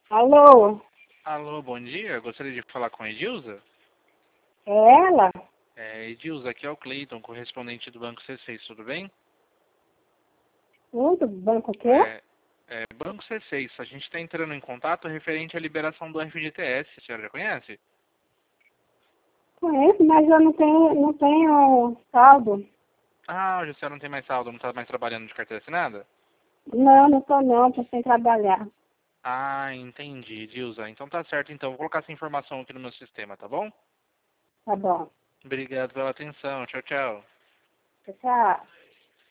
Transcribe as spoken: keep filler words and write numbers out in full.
Alô? Alô, bom dia. Gostaria de falar com a Edilza. É ela? É, Edilza, aqui é o Cleiton, correspondente do Banco C seis, tudo bem? Tudo? Banco o quê? É, é, Banco C seis, a gente está entrando em contato referente à liberação do F G T S, a senhora já conhece? Conheço, mas eu não tenho, não tenho saldo. Ah, hoje a senhora não tem mais saldo, não está mais trabalhando de carteira assinada? Não, não tô não, tô sem trabalhar. Ah, entendi, Edilza. Então tá certo, então. Vou colocar essa informação aqui no meu sistema, tá bom? Tá bom. Obrigado pela atenção. Tchau, tchau. Tchau.